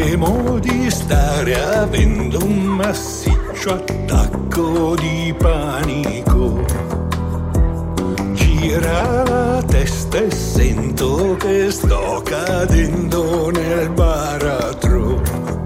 Temo di stare avendo un massiccio attacco di panico. Gira la testa e sento che sto cadendo nel baratro.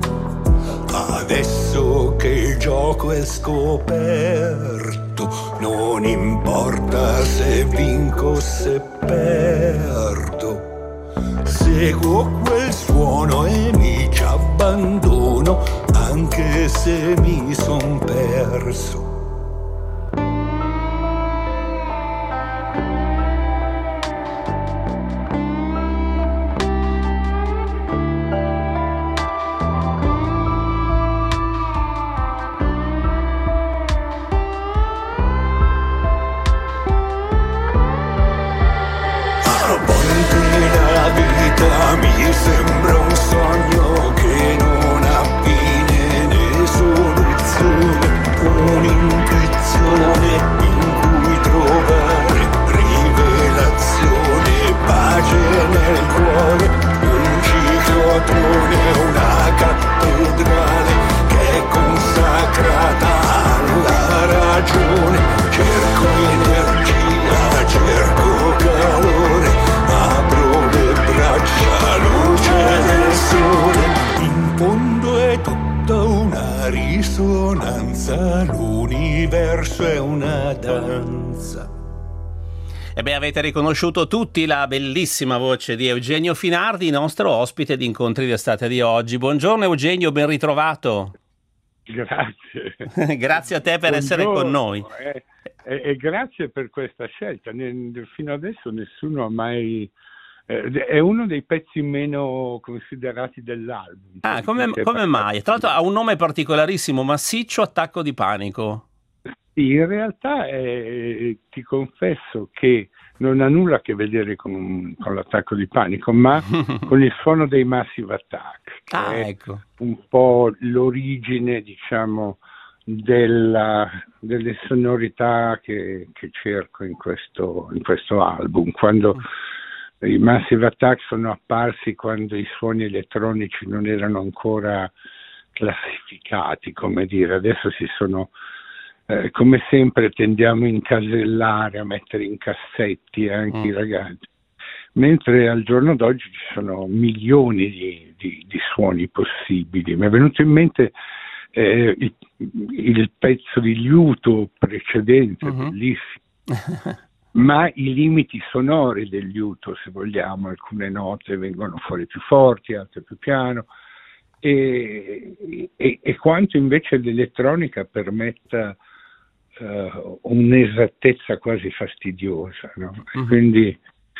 Adesso che il gioco è scoperto, non importa se vinco o se perdo. Seguo quel suono e mi ci abbandono, anche se mi son perso. Mi sembra un sogno che non ha fine né soluzione, un'intuizione in cui trovare rivelazione, pace nel cuore, un ciclotone, una cattedrale che è consacrata alla ragione. Cerco energia, cerco calore, apro le braccia, luce del sole. In fondo è tutta una risonanza, l'universo è una danza. E beh, avete riconosciuto tutti la bellissima voce di Eugenio Finardi, nostro ospite di Incontri d'Estate di oggi. Buongiorno Eugenio, ben ritrovato. Grazie. Grazie a te per essere con noi. E grazie per questa scelta. Fino adesso nessuno ha mai... è uno dei pezzi meno considerati dell'album. Ah, come mai? Tra l'altro ha un nome particolarissimo, Massiccio attacco di panico. In realtà ti confesso che non ha nulla a che vedere con l'attacco di panico, ma con il suono dei Massive Attack, che ecco. è un po' l'origine, diciamo, delle sonorità che cerco in questo album. Quando i Massive Attack sono apparsi, quando i suoni elettronici non erano ancora classificati, come dire, adesso si sono... come sempre tendiamo a incasellare, a mettere in cassetti anche i ragazzi, mentre al giorno d'oggi ci sono milioni di suoni possibili. Mi è venuto in mente il pezzo di liuto precedente, bellissimo, ma i limiti sonori del liuto, se vogliamo, alcune note vengono fuori più forti, altre più piano, e quanto invece l'elettronica permetta un'esattezza quasi fastidiosa, no? Quindi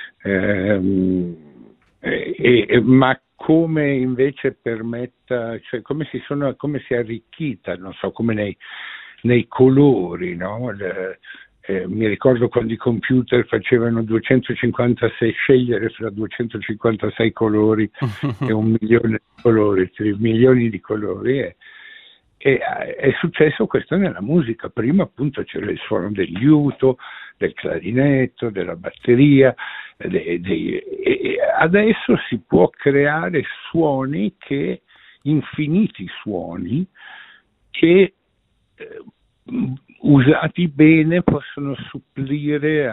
ma come invece permetta, cioè come si è arricchita, non so, come nei colori, no? Mi ricordo quando i computer facevano 256 scegliere fra 256 colori e 1 milione di colori, 3 milioni di colori, e è successo questo nella musica. Prima appunto c'era il suono del liuto, del clarinetto, della batteria, e adesso si può creare suoni infiniti suoni che usati bene possono supplire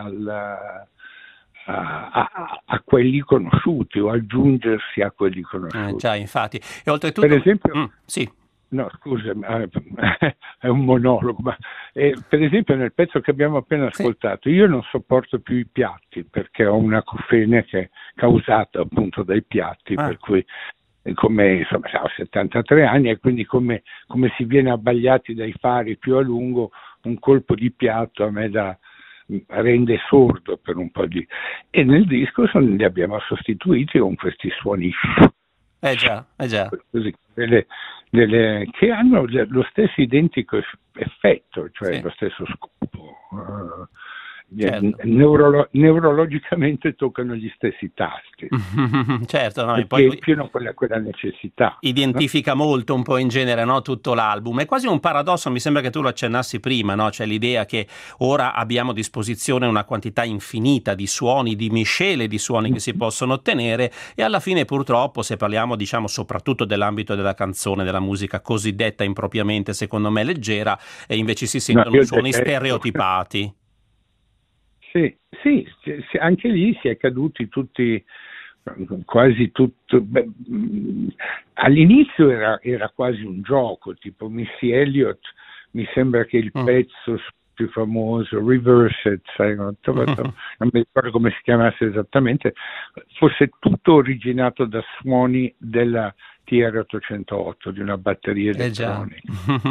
a quelli conosciuti o aggiungersi a quelli conosciuti. Già, infatti. E oltretutto... Per esempio... sì. No, scusa, è un monologo, ma per esempio nel pezzo che abbiamo appena ascoltato, io non sopporto più i piatti perché ho una acufene che è causata appunto dai piatti, per cui come insomma ho 73 anni e quindi come si viene abbagliati dai fari più a lungo, un colpo di piatto a me rende sordo per un po' di... E nel disco li abbiamo sostituiti con questi suoni già. Così, che hanno lo stesso identico effetto, cioè lo stesso scopo. certo. Neurologicamente toccano gli stessi tasti, Certo, no, e perché poi pieno quella necessità, identifica no? molto un po' in genere, no, tutto l'album. È quasi un paradosso, mi sembra che tu lo accennassi prima, no? Cioè l'idea che ora abbiamo a disposizione una quantità infinita di suoni, di miscele di suoni che si possono ottenere, e alla fine purtroppo, se parliamo diciamo soprattutto dell'ambito della canzone, della musica cosiddetta impropriamente secondo me leggera, invece si No, sentono io suoni detesto. stereotipati. Sì, anche lì si è caduti tutti, quasi tutto. All'inizio era quasi un gioco, tipo Missy Elliott, mi sembra che il pezzo più famoso, Reverse It, sai, non mi ricordo come si chiamasse esattamente, fosse tutto originato da suoni della TR-808, di una batteria elettronica.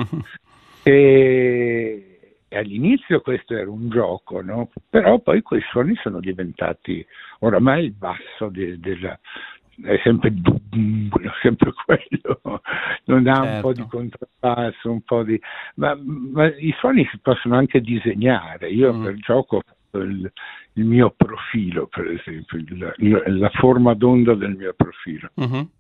E all'inizio questo era un gioco, no? Però poi quei suoni sono diventati, oramai il basso è sempre sempre quello, non ha un po' di contrappasso, un po' di... Ma i suoni si possono anche disegnare. Io per gioco ho fatto il mio profilo, per esempio, la forma d'onda del mio profilo.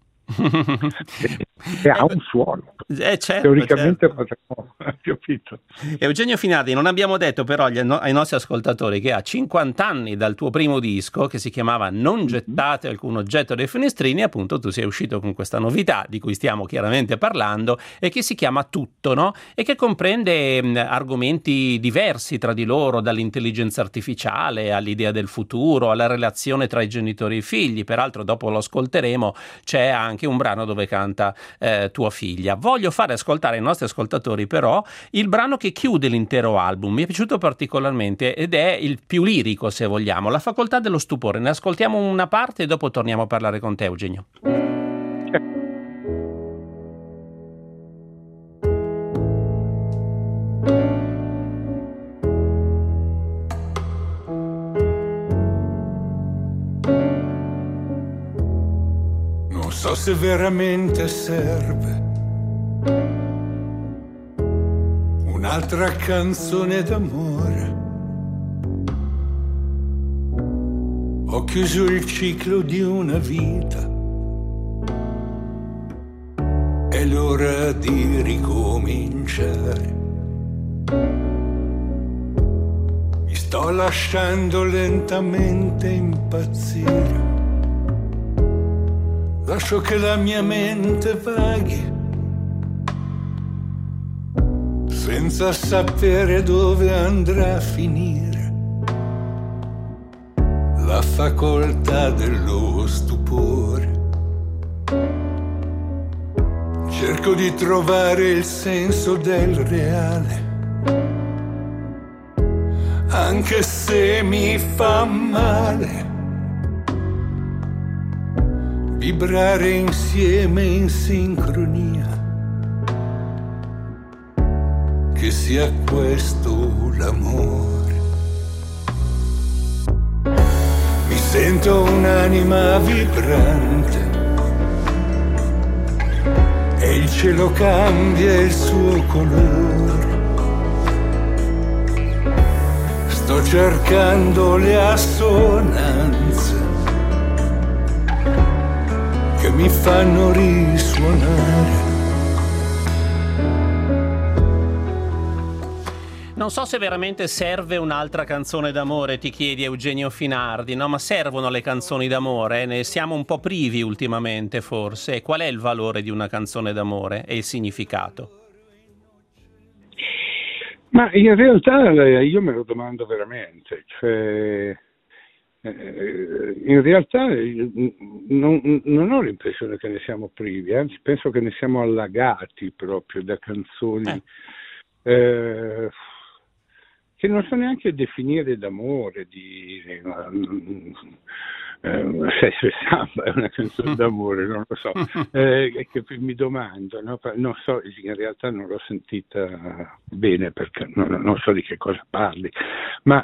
E ha un suono, certo, teoricamente potremmo, capito? Eugenio Finardi, non abbiamo detto però ai nostri ascoltatori che ha 50 anni dal tuo primo disco, che si chiamava Non gettate alcun oggetto dai finestrini, appunto tu sei uscito con questa novità di cui stiamo chiaramente parlando e che si chiama Tutto, no? E che comprende argomenti diversi tra di loro, dall'intelligenza artificiale all'idea del futuro, alla relazione tra i genitori e i figli. Peraltro dopo lo ascolteremo, c'è anche un brano dove canta tua figlia. Voglio fare ascoltare ai nostri ascoltatori però il brano che chiude l'intero album. Mi è piaciuto particolarmente ed è il più lirico, se vogliamo, La facoltà dello stupore. Ne ascoltiamo una parte e dopo torniamo a parlare con te, Eugenio. Non so se veramente serve un'altra canzone d'amore. Ho chiuso il ciclo di una vita, è l'ora di ricominciare. Mi sto lasciando lentamente impazzire. Lascio che la mia mente vaghi, senza sapere dove andrà a finire. La facoltà dello stupore. Cerco di trovare il senso del reale, anche se mi fa male. Vibrare insieme in sincronia, che sia questo l'amore. Mi sento un'anima vibrante e il cielo cambia il suo colore. Sto cercando le assonanze che mi fanno risuonare. Non so se veramente serve un'altra canzone d'amore, ti chiedi Eugenio Finardi, no? Ma servono le canzoni d'amore? Ne siamo un po' privi ultimamente, forse. Qual è il valore di una canzone d'amore e il significato? Ma in realtà io me lo domando veramente, cioè in realtà non ho l'impressione che ne siamo privi, anzi penso che ne siamo allagati proprio da canzoni che non so neanche definire d'amore, Sesso e Samba è una canzone d'amore, non lo so, che mi domando, no? Non so, in realtà non l'ho sentita bene perché non so di che cosa parli, ma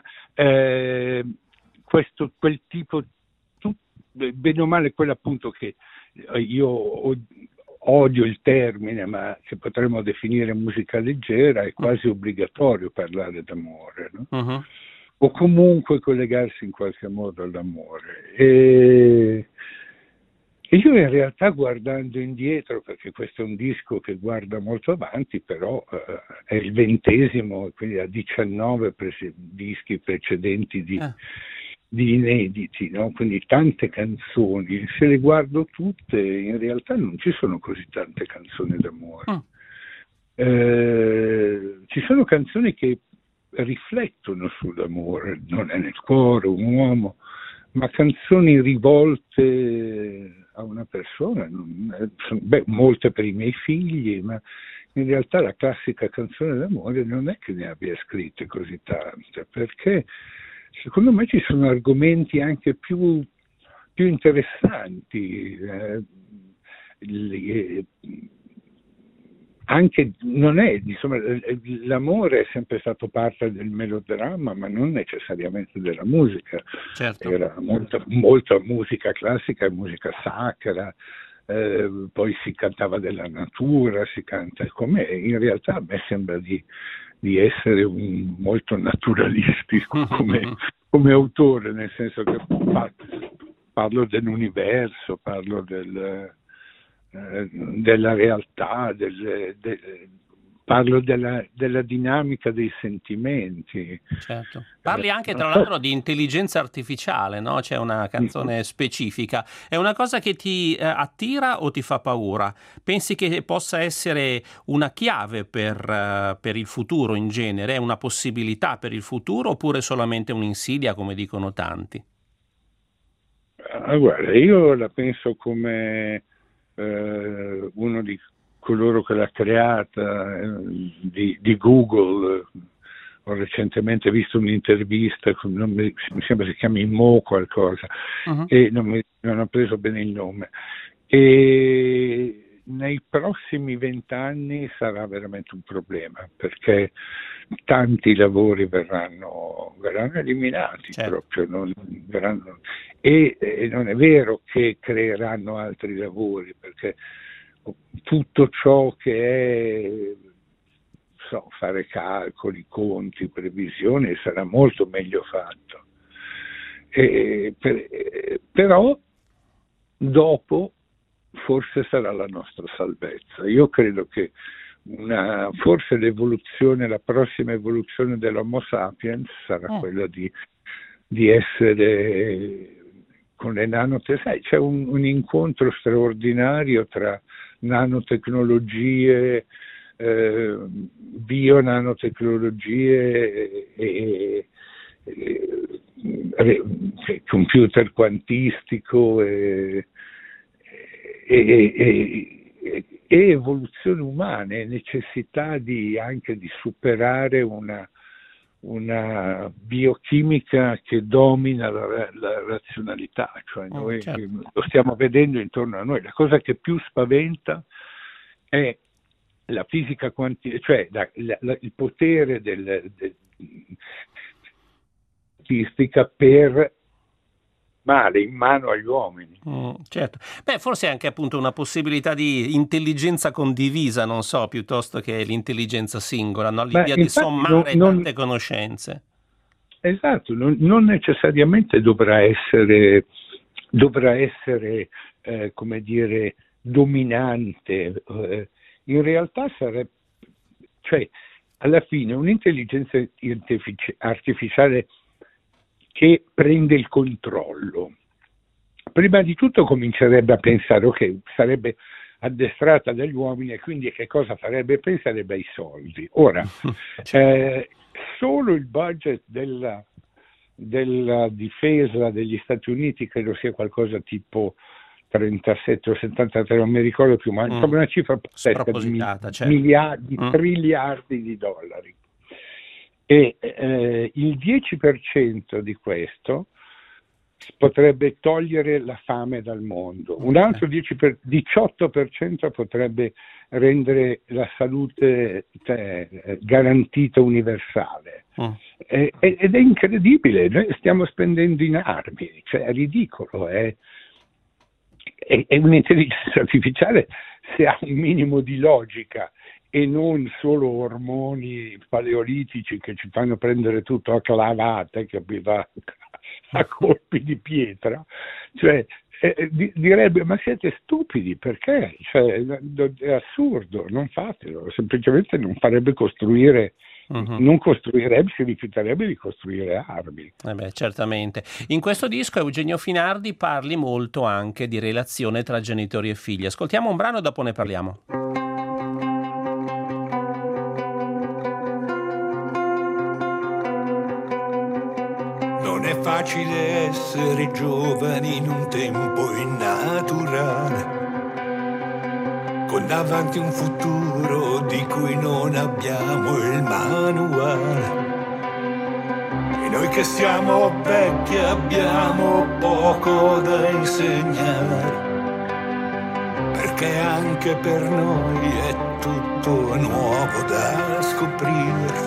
quel tipo, bene o male, quello appunto che io odio il termine, ma che potremmo definire musica leggera, è quasi obbligatorio parlare d'amore, no? o comunque collegarsi in qualche modo all'amore. E io in realtà, guardando indietro, perché questo è un disco che guarda molto avanti, però è il 20°, quindi ha 19 dischi precedenti di inediti, no? Quindi tante canzoni. Se le guardo tutte, in realtà non ci sono così tante canzoni d'amore. Ci sono canzoni che riflettono sull'amore, non è nel cuore un uomo, ma canzoni rivolte a una persona, molte per i miei figli, ma in realtà la classica canzone d'amore non è che ne abbia scritte così tante, perché secondo me ci sono argomenti anche più interessanti, anche non è, insomma, l'amore è sempre stato parte del melodramma, ma non necessariamente della musica. Certo. Era molta musica classica e musica sacra, poi si cantava della natura, si canta come in realtà a me sembra di essere molto naturalistico come autore, nel senso che parlo dell'universo, parlo della realtà, parlo della dinamica dei sentimenti. Certo. Parli anche, tra l'altro, di intelligenza artificiale, no? C'è una canzone specifica. È una cosa che ti attira o ti fa paura? Pensi che possa essere una chiave per il futuro in genere? È una possibilità per il futuro oppure solamente un'insidia, come dicono tanti? Guarda, io la penso come uno di coloro che l'ha creata, di Google. Ho recentemente visto un'intervista, mi sembra si chiami Mo qualcosa, e non ho preso bene il nome. E nei prossimi 20 anni sarà veramente un problema, perché tanti lavori verranno eliminati, certo. Proprio e non è vero che creeranno altri lavori, perché tutto ciò che è fare calcoli, conti, previsioni sarà molto meglio fatto. Però dopo forse sarà la nostra salvezza. Io credo che forse la prossima evoluzione dell'Homo sapiens sarà quella di essere con le nanotecnologie. C'è un incontro straordinario tra nanotecnologie, bionanotecnologie e computer quantistico e evoluzione umana e necessità anche di superare una biochimica che domina la razionalità, cioè noi lo stiamo vedendo intorno a noi. La cosa che più spaventa è la fisica quantistica, cioè il potere quantistica per male in mano agli uomini. Certo. Beh, forse è anche appunto una possibilità di intelligenza condivisa, non so, piuttosto che l'intelligenza singola, no? L'idea di sommare tante conoscenze. Esatto, non necessariamente dovrà essere come dire, dominante. In realtà sarebbe, cioè, alla fine un'intelligenza artificiale che prende il controllo, prima di tutto comincerebbe a pensare, ok, sarebbe addestrata dagli uomini e quindi che cosa farebbe? Penserebbe ai soldi. Ora, solo il budget della difesa degli Stati Uniti credo sia qualcosa tipo 37 o 73, non mi ricordo più, ma insomma una cifra spropositata, miliardi, triliardi di dollari. E il 10% di questo potrebbe togliere la fame dal mondo, un altro 18% potrebbe rendere la salute garantita universale. Ed è incredibile, noi stiamo spendendo in armi, cioè è ridicolo, è un'intelligenza artificiale, se ha un minimo di logica e non solo ormoni paleolitici che ci fanno prendere tutto a clavate, che va a colpi di pietra, cioè direbbe: ma siete stupidi, perché? Cioè, è assurdo, non fatelo, semplicemente non farebbe costruire, non costruirebbe, si rifiuterebbe di costruire armi. Certamente. In questo disco, Eugenio Finardi, parli molto anche di relazione tra genitori e figli. Ascoltiamo un brano, dopo ne parliamo. Non è facile essere giovani in un tempo innaturale, con davanti un futuro di cui non abbiamo il manuale. E noi che siamo vecchi abbiamo poco da insegnare, perché anche per noi è tutto nuovo da scoprire.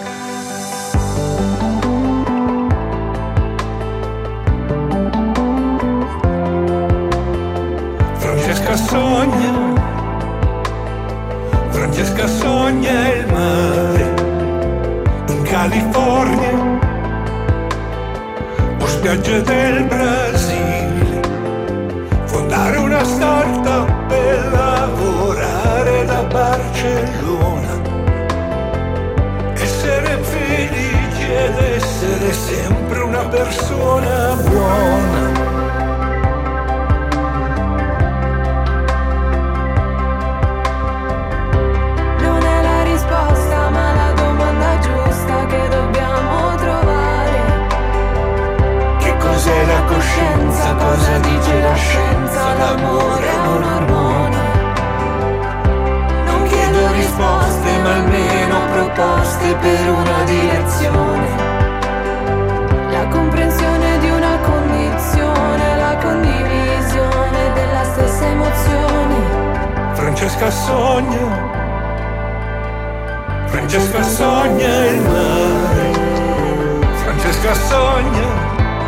Francesca sogna il mare in California o spiagge del Brasile, fondare una startup e lavorare da Barcellona, essere felici ed essere sempre una persona buona. Cos'è la coscienza? Cosa dice la scienza? L'amore è un ormone. Non chiedo risposte, ma almeno proposte per una direzione. La comprensione di una condizione, la condivisione della stessa emozione. Francesca sogna il mare. Francesca sogna,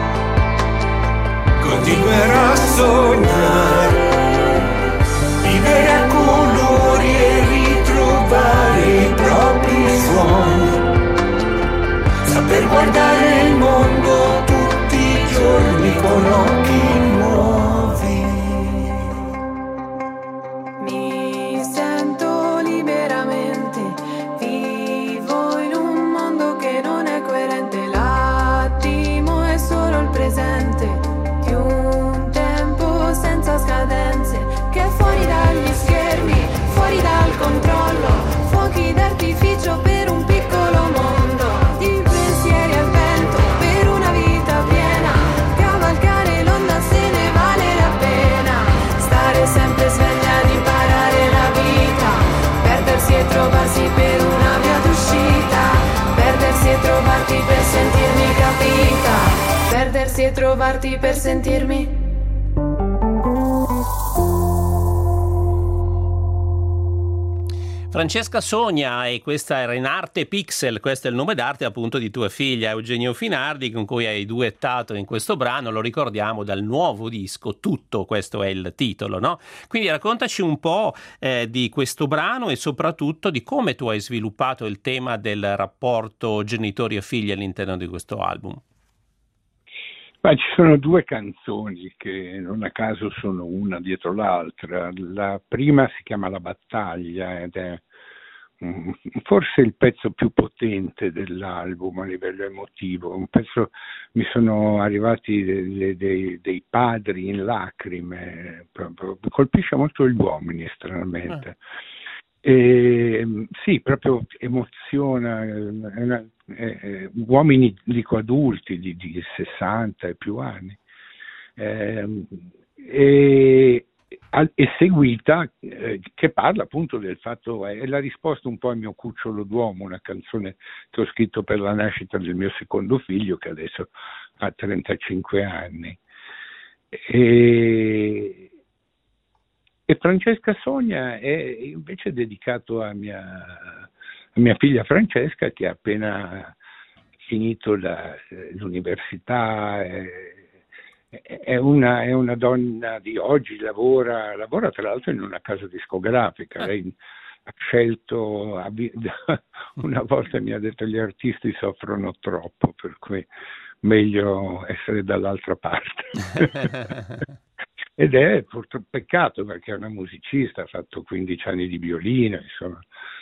continuerà a sognare, vivere a colori e ritrovare i propri suoni, saper guardare il mondo tutti i giorni con occhi nuovi. Mi sento liberamente, vivo in un mondo che non è coerente, l'attimo è solo il presente. Scadenze che fuori dagli schermi, fuori dal controllo, fuochi d'artificio per un piccolo mondo, di pensieri al vento per una vita piena, cavalcare l'onda se ne vale la pena, stare sempre svegli ad imparare la vita, perdersi e trovarsi per una via d'uscita, perdersi e trovarti per sentirmi capita, perdersi e trovarti per sentirmi. Francesca sogna, e questa era in arte Pixel, questo è il nome d'arte appunto di tua figlia Eugenio Finardi, con cui hai duettato in questo brano, lo ricordiamo, dal nuovo disco Tutto, questo è il titolo, no? Quindi raccontaci un po' di questo brano e soprattutto di come tu hai sviluppato il tema del rapporto genitori e figli all'interno di questo album. Ma ci sono due canzoni che non a caso sono una dietro l'altra. La prima si chiama La battaglia ed è forse il pezzo più potente dell'album a livello emotivo. Un pezzo, mi sono arrivati dei padri in lacrime, proprio, colpisce molto gli uomini stranamente. Sì, proprio emoziona, uomini, dico adulti di 60 e più anni, e seguita che parla appunto del fatto, è la risposta un po' al mio cucciolo d'uomo, una canzone che ho scritto per la nascita del mio secondo figlio che adesso ha 35 anni. E Francesca Sogna è invece dedicato a mia figlia Francesca, che ha appena finito l'università, è una donna di oggi, lavora tra l'altro in una casa discografica. Lei ha scelto, una volta mi ha detto gli artisti soffrono troppo, per cui meglio essere dall'altra parte. Ed è purtroppo peccato perché è una musicista, ha fatto 15 anni di violino, insomma,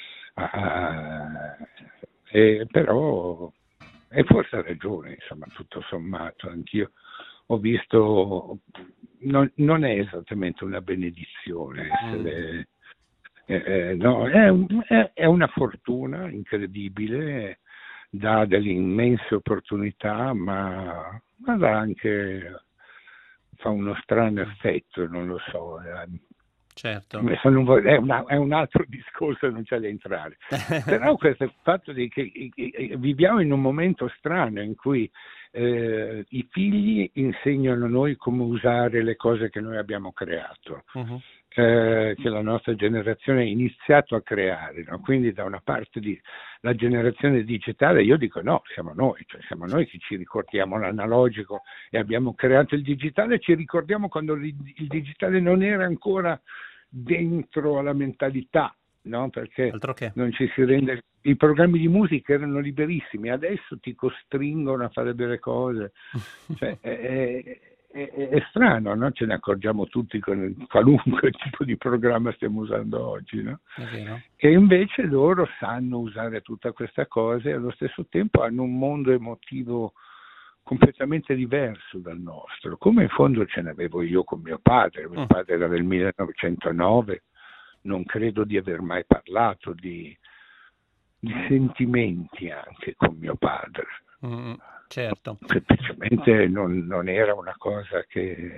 però, e forse ha ragione, insomma, tutto sommato, anch'io ho visto, non è esattamente una benedizione essere... no, è una fortuna incredibile, dà delle immense opportunità, ma dà anche, fa uno strano effetto, non lo so. Certo. È un altro discorso, non c'è da entrare. Però questo fatto di che viviamo in un momento strano in cui i figli insegnano a noi come usare le cose che noi abbiamo creato. Che la nostra generazione ha iniziato a creare, no? Quindi da una parte la generazione digitale, io dico no, siamo noi che ci ricordiamo l'analogico e abbiamo creato il digitale, ci ricordiamo quando il digitale non era ancora dentro alla mentalità, no? Perché non ci si rende, i programmi di musica erano liberissimi, adesso ti costringono a fare delle cose, cioè, è strano, no? Ce ne accorgiamo tutti con qualunque tipo di programma stiamo usando oggi, no? E invece loro sanno usare tutta questa cosa e allo stesso tempo hanno un mondo emotivo completamente diverso dal nostro, come in fondo ce n'avevo io con mio padre era del 1909, non credo di aver mai parlato di sentimenti anche con mio padre. Certo. Semplicemente non era una cosa che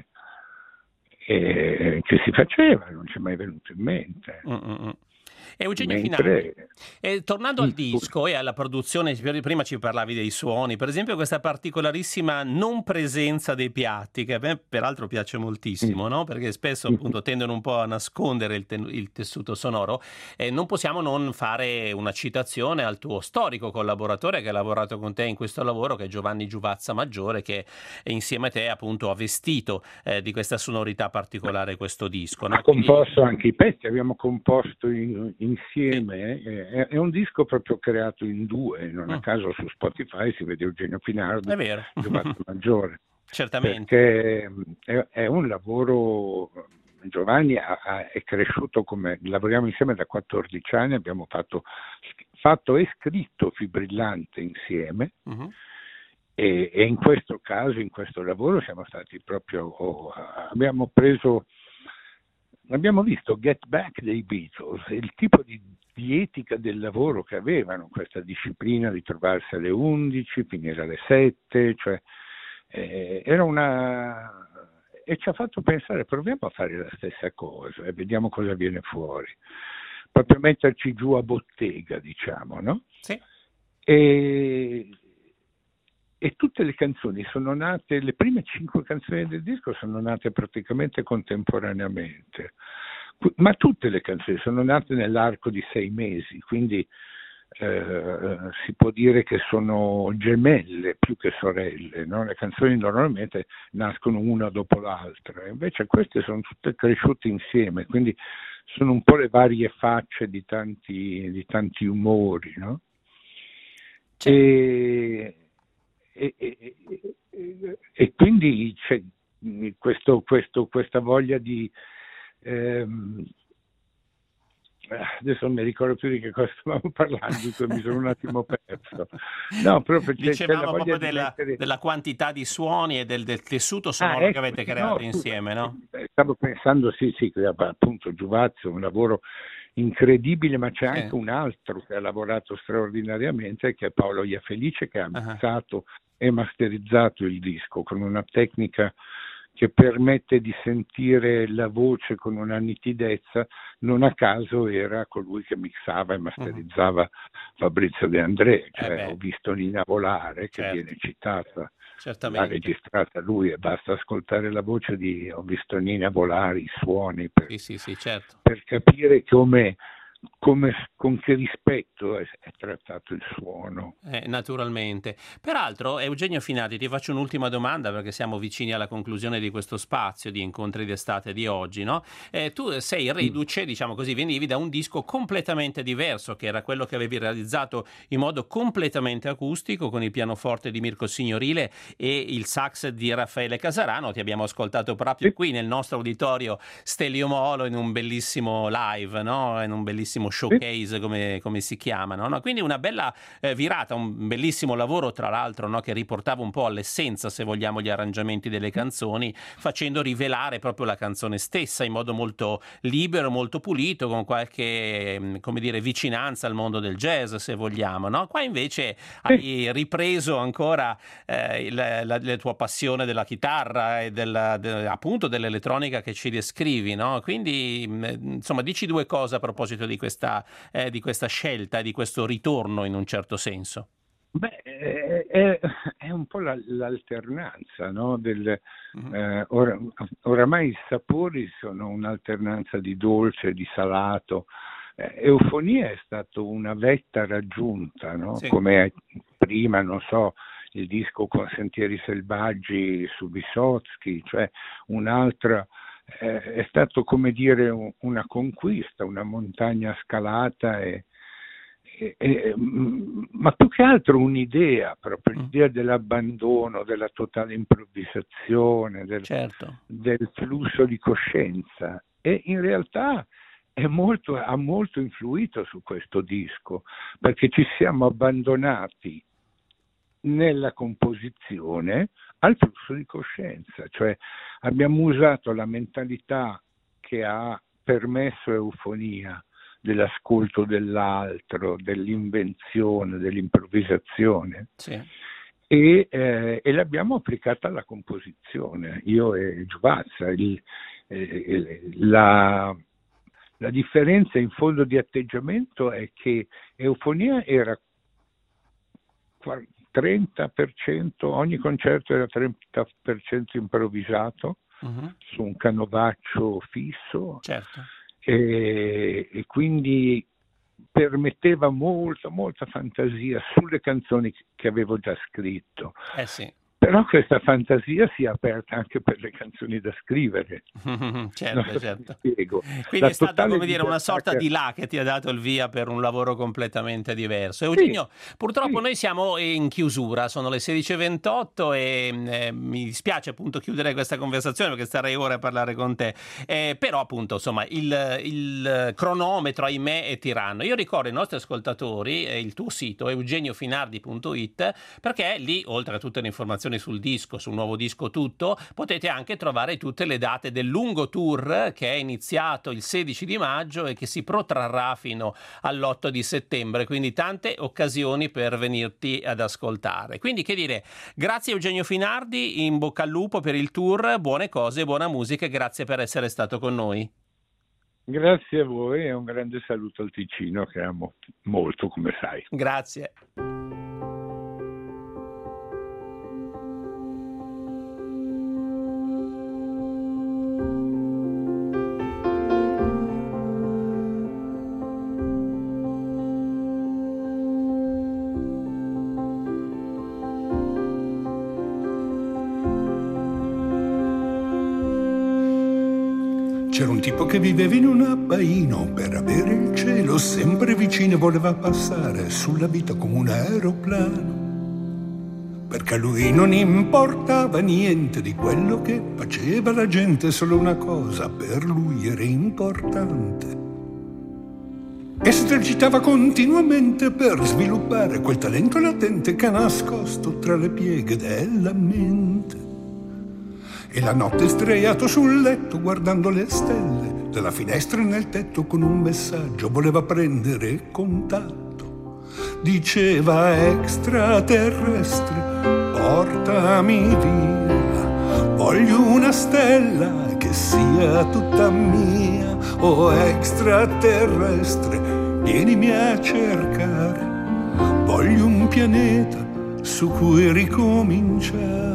si faceva, non ci è mai venuto in mente. Eugenio Finardi, tornando al disco e alla produzione, prima ci parlavi dei suoni, per esempio questa particolarissima non presenza dei piatti, che a me peraltro piace moltissimo, no? Perché spesso appunto tendono un po' a nascondere il tessuto sonoro, non possiamo non fare una citazione al tuo storico collaboratore che ha lavorato con te in questo lavoro, che è Giovanni Giuvazza Maggiore, che insieme a te appunto ha vestito di questa sonorità particolare questo disco, no? Ha composto anche i pezzi, abbiamo composto insieme, è un disco proprio creato in due, non a caso su Spotify si vede Eugenio Finardi, Giovanni Maggiore. Certamente. Perché è un lavoro, Giovanni è cresciuto lavoriamo insieme da 14 anni, abbiamo fatto e scritto Fibrillante insieme. E in questo caso, in questo lavoro siamo stati proprio, abbiamo visto Get Back dei Beatles, il tipo di etica del lavoro che avevano, questa disciplina di trovarsi alle 11, finire alle 7, cioè e ci ha fatto pensare, proviamo a fare la stessa cosa e vediamo cosa viene fuori, proprio metterci giù a bottega, diciamo, no? Sì. E tutte le canzoni sono nate, le prime 5 canzoni del disco sono nate praticamente contemporaneamente, ma tutte le canzoni sono nate nell'arco di 6 mesi, quindi si può dire che sono gemelle più che sorelle, no? Le canzoni normalmente nascono una dopo l'altra, invece queste sono tutte cresciute insieme, quindi sono un po' le varie facce di tanti umori, no? E quindi c'è questa voglia di adesso non mi ricordo più di che cosa stavamo parlando, mi sono un attimo perso. No, proprio dicevamo c'è la voglia proprio della quantità di suoni e del tessuto sonoro che avete creato insieme, no? Stavo pensando, sì, appunto Giuvazzo, un lavoro incredibile, ma c'è anche un altro che ha lavorato straordinariamente, che è Paolo Iafelice, che ha mixato e masterizzato il disco con una tecnica che permette di sentire la voce con una nitidezza. Non a caso era colui che mixava e masterizzava Fabrizio De André, ho visto Nina Volare, che viene citata, l'ha registrata lui, e basta ascoltare la voce di Ho visto Nina Volare, i suoni, per capire come con che rispetto è trattato il suono. Naturalmente. Peraltro, Eugenio Finardi, ti faccio un'ultima domanda perché siamo vicini alla conclusione di questo spazio di incontri d'estate di oggi, no? Tu sei reduce, diciamo così, venivi da un disco completamente diverso, che era quello che avevi realizzato in modo completamente acustico con il pianoforte di Mirko Signorile e il sax di Raffaele Casarano. Ti abbiamo ascoltato proprio qui nel nostro auditorio Stelio Molo in un bellissimo live, no? In un bellissimo showcase, come si chiamano, no? Quindi una bella virata, un bellissimo lavoro tra l'altro, no? Che riportava un po' all'essenza, se vogliamo, gli arrangiamenti delle canzoni, facendo rivelare proprio la canzone stessa in modo molto libero, molto pulito, con qualche, come dire, vicinanza al mondo del jazz, se vogliamo, no? Qua invece hai ripreso ancora la tua passione della chitarra e appunto dell'elettronica che ci descrivi, no? Quindi insomma, dici due cose a proposito di questa scelta, di questo ritorno in un certo senso. Beh, è un po' l'alternanza, no? Oramai i sapori sono un'alternanza di dolce, di salato. Eufonia è stato una vetta raggiunta, no? Sì. Come prima, non so, il disco con Sentieri Selvaggi su Vysotsky, cioè un'altra. È stato, come dire, una conquista, una montagna scalata, ma più che altro un'idea, proprio l'idea dell'abbandono, della totale improvvisazione, del flusso di coscienza. E in realtà ha molto influito su questo disco, perché ci siamo abbandonati nella composizione al flusso di coscienza, cioè abbiamo usato la mentalità che ha permesso Eufonia dell'ascolto dell'altro, dell'invenzione, dell'improvvisazione, sì. E l'abbiamo applicata alla composizione, io e Giuvazza. La differenza in fondo di atteggiamento è che Eufonia era 30%, ogni concerto era 30% improvvisato, su un canovaccio fisso, certo. E quindi permetteva molta fantasia sulle canzoni che avevo già scritto. Sì. Però questa fantasia si è aperta anche per le canzoni da scrivere. Certo. Spiego. Quindi è stata, come dire, una sorta di là che ti ha dato il via per un lavoro completamente diverso. Eugenio, purtroppo noi siamo in chiusura, sono le 16:28 e mi dispiace appunto chiudere questa conversazione perché starei ore a parlare con te, però appunto insomma il cronometro, ahimè, è tiranno. Io ricordo ai nostri ascoltatori il tuo sito eugeniofinardi.it, perché lì, oltre a tutte le informazioni sul disco, sul nuovo disco tutto, potete anche trovare tutte le date del lungo tour che è iniziato il 16 di maggio e che si protrarrà fino all'8 di settembre, quindi tante occasioni per venirti ad ascoltare. Quindi che dire, grazie Eugenio Finardi, in bocca al lupo per il tour, buone cose, buona musica e grazie per essere stato con noi. Grazie a voi e un grande saluto al Ticino che amo molto, come sai. Grazie. C'era un tipo che viveva in un abbaino, per avere il cielo sempre vicino e voleva passare sulla vita come un aeroplano, perché a lui non importava niente di quello che faceva la gente, solo una cosa per lui era importante. Esercitava continuamente per sviluppare quel talento latente che ha nascosto tra le pieghe della mente. E la notte sdraiato sul letto guardando le stelle dalla finestra nel tetto con un messaggio voleva prendere contatto. Diceva: extraterrestre, portami via, voglio una stella che sia tutta mia. Oh extraterrestre, vienimi a cercare, voglio un pianeta su cui ricominciare.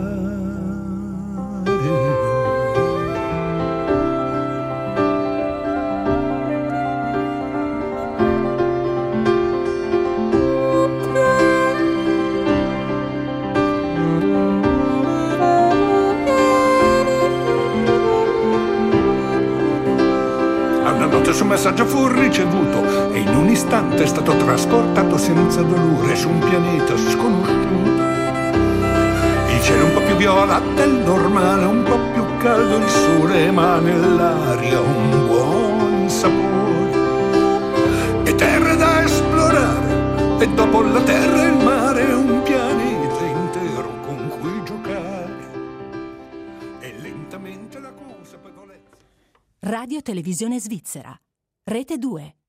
una notte il suo messaggio fu ricevuto e in un istante è stato trasportato senza dolore su un pianeta sconosciuto. Il cielo un po' più viola del normale, un po' più caldo il sole, ma nell'aria un buon sapore. E terre da esplorare, e dopo la terra e il mare un pianeta intero con cui giocare. E lentamente la consapevolezza. Radio Televisione Svizzera, Rete 2.